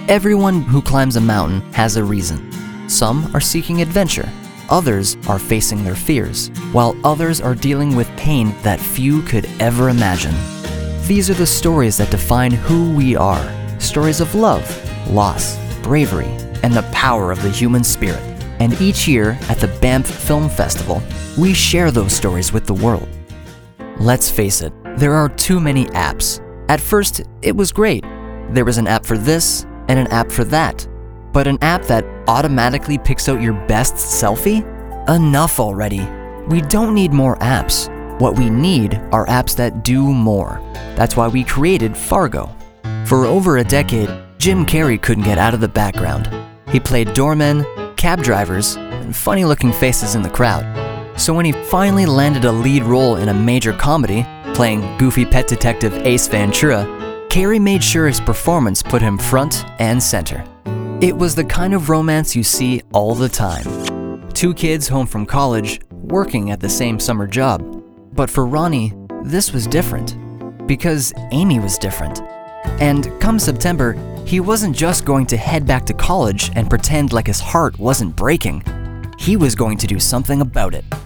Everyone who climbs a mountain has a reason. Some are seeking adventure, others are facing their fears, while others are dealing with pain that few could ever imagine. These are the stories that define who we are. Stories of love, loss, bravery, and the power of the human spirit. And each year at the Banff Film Festival, we share those stories with the world. Let's face it, there are too many apps. At first, it was great. There was an app for this and an app for that. But an app that automatically picks out your best selfie? Enough already. We don't need more apps. What we need are apps that do more. That's why we created Fargo. For over a decade, Jim Carrey couldn't get out of the background. He played doormen, cab drivers, and funny-looking faces in the crowd. So when he finally landed a lead role in a major comedy, playing goofy pet detective Ace Ventura, Carrey made sure his performance put him front and center. It was the kind of romance you see all the time. Two kids home from college, working at the same summer job. But for Ronnie, this was different. Because Amy was different. And come September, he wasn't just going to head back to college and pretend like his heart wasn't breaking. He was going to do something about it.